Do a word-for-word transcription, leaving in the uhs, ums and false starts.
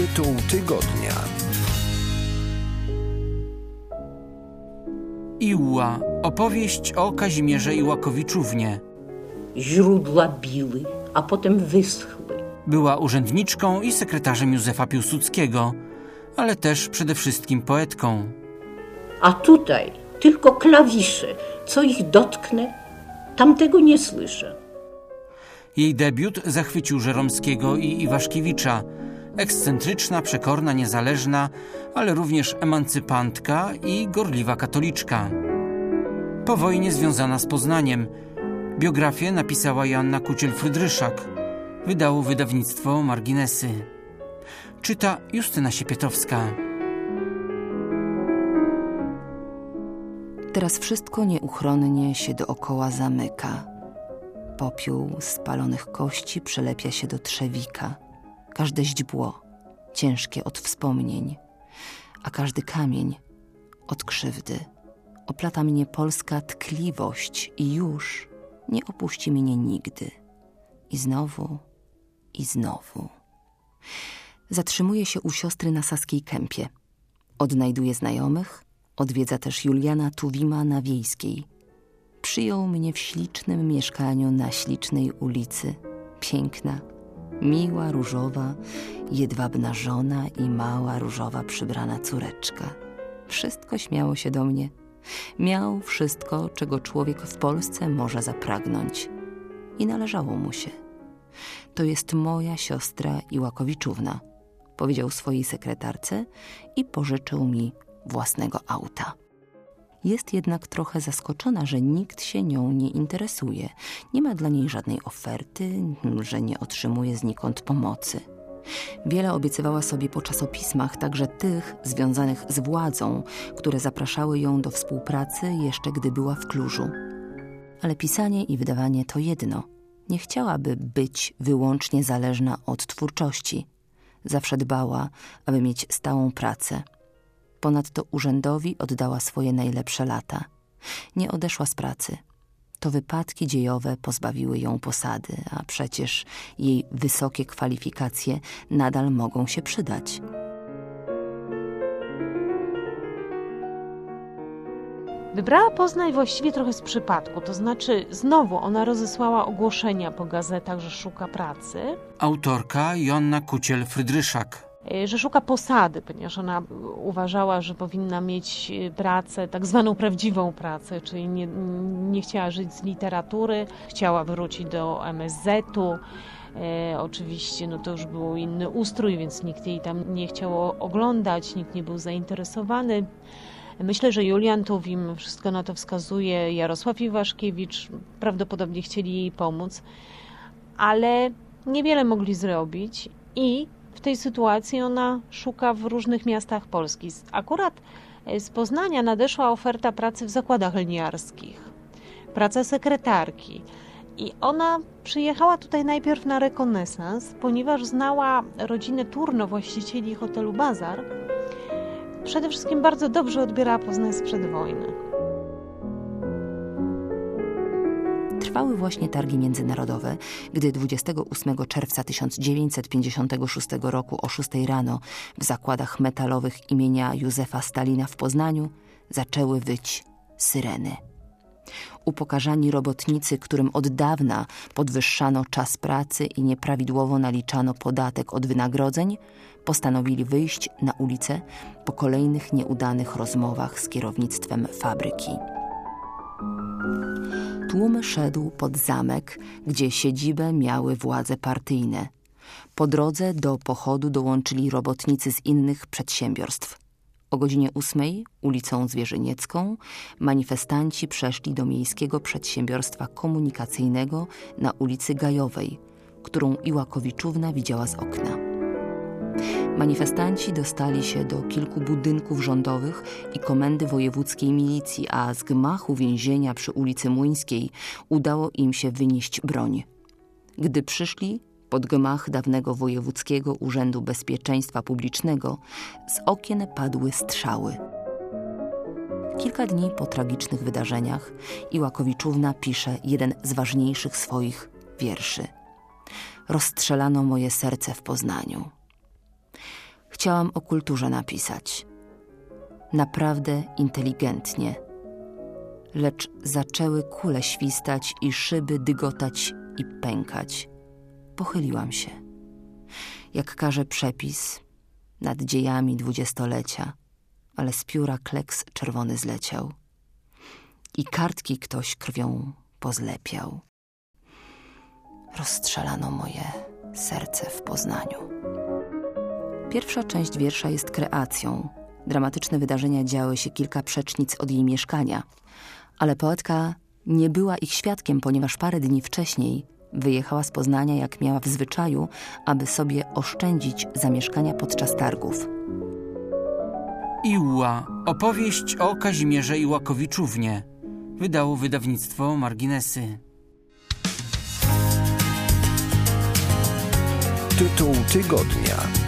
Tytuł tygodnia. Iła. Opowieść o Kazimierze Iłakowiczównie. Źródła biły, a potem wyschły. Była urzędniczką i sekretarzem Józefa Piłsudskiego, ale też przede wszystkim poetką. A tutaj tylko klawisze. Co ich dotknę, tamtego nie słyszę. Jej debiut zachwycił Żeromskiego i Iwaszkiewicza. Ekscentryczna, przekorna, niezależna, ale również emancypantka i gorliwa katoliczka. Po wojnie związana z Poznaniem. Biografię napisała Joanna Kuciel-Frydryszak. Wydało wydawnictwo Marginesy. Czyta Justyna Siepietowska. Teraz wszystko nieuchronnie się dookoła zamyka. Popiół spalonych kości przylepia się do trzewika. Każde źdźbło, ciężkie od wspomnień, a każdy kamień od krzywdy. Oplata mnie polska tkliwość i już nie opuści mnie nigdy. I znowu, i znowu. Zatrzymuje się u siostry na Saskiej Kępie. Odnajduje znajomych, odwiedza też Juliana Tuwima na Wiejskiej. Przyjął mnie w ślicznym mieszkaniu na ślicznej ulicy. Piękna, miła, różowa, jedwabna żona i mała, różowa, przybrana córeczka. Wszystko śmiało się do mnie. Miał wszystko, czego człowiek w Polsce może zapragnąć. I należało mu się. To jest moja siostra Iłakowiczówna, powiedział swojej sekretarce i pożyczył mi własnego auta. Jest jednak trochę zaskoczona, że nikt się nią nie interesuje. Nie ma dla niej żadnej oferty, że nie otrzymuje znikąd pomocy. Wiele obiecywała sobie po czasopismach, także tych związanych z władzą, które zapraszały ją do współpracy jeszcze gdy była w Klużu. Ale pisanie i wydawanie to jedno. Nie chciałaby być wyłącznie zależna od twórczości. Zawsze dbała, aby mieć stałą pracę. Ponadto urzędowi oddała swoje najlepsze lata. Nie odeszła z pracy. To wypadki dziejowe pozbawiły ją posady, a przecież jej wysokie kwalifikacje nadal mogą się przydać. Wybrała Poznań właściwie trochę z przypadku, to znaczy znowu ona rozesłała ogłoszenia po gazetach, że szuka pracy. Autorka Joanna Kuciel-Frydryszak. Że szuka posady, ponieważ ona uważała, że powinna mieć pracę, tak zwaną prawdziwą pracę, czyli nie, nie chciała żyć z literatury, chciała wrócić do M S Z-u. E, oczywiście no to już był inny ustrój, więc nikt jej tam nie chciał oglądać, nikt nie był zainteresowany. Myślę, że Julian Tuwim, wszystko na to wskazuje, Jarosław Iwaszkiewicz prawdopodobnie chcieli jej pomóc, ale niewiele mogli zrobić i w tej sytuacji ona szuka w różnych miastach Polski. Akurat z Poznania nadeszła oferta pracy w zakładach lniarskich, praca sekretarki. I ona przyjechała tutaj najpierw na rekonesans, ponieważ znała rodzinę Turno, właścicieli hotelu Bazar. Przede wszystkim bardzo dobrze odbierała Poznań sprzed wojny. Trwały właśnie targi międzynarodowe, gdy dwudziestego ósmego czerwca tysiąc dziewięćset pięćdziesiątego szóstego roku o szóstej rano w zakładach metalowych imienia Józefa Stalina w Poznaniu zaczęły wyć syreny. Upokarzani robotnicy, którym od dawna podwyższano czas pracy i nieprawidłowo naliczano podatek od wynagrodzeń, postanowili wyjść na ulicę po kolejnych nieudanych rozmowach z kierownictwem fabryki. Tłum szedł pod zamek, gdzie siedzibę miały władze partyjne. Po drodze do pochodu dołączyli robotnicy z innych przedsiębiorstw. O godzinie ósmej ulicą Zwierzyniecką manifestanci przeszli do Miejskiego Przedsiębiorstwa Komunikacyjnego na ulicy Gajowej, którą Iłakowiczówna widziała z okna. Manifestanci dostali się do kilku budynków rządowych i komendy wojewódzkiej milicji, a z gmachu więzienia przy ulicy Młyńskiej udało im się wynieść broń. Gdy przyszli pod gmach dawnego Wojewódzkiego Urzędu Bezpieczeństwa Publicznego, z okien padły strzały. Kilka dni po tragicznych wydarzeniach Iłakowiczówna pisze jeden z ważniejszych swoich wierszy. Rozstrzelano moje serce w Poznaniu. Chciałam o kulturze napisać. Naprawdę inteligentnie. Lecz zaczęły kule świstać i szyby dygotać i pękać. Pochyliłam się. Jak każe przepis, nad dziejami dwudziestolecia, ale z pióra kleks czerwony zleciał. I kartki ktoś krwią pozlepiał. Rozstrzelano moje serce w Poznaniu. Pierwsza część wiersza jest kreacją. Dramatyczne wydarzenia działy się kilka przecznic od jej mieszkania, ale poetka nie była ich świadkiem, ponieważ parę dni wcześniej wyjechała z Poznania, jak miała w zwyczaju, aby sobie oszczędzić zamieszkania podczas targów. Iła. Opowieść o Kazimierze Iłakowiczównie. Wydało wydawnictwo Marginesy. Tytuł tygodnia.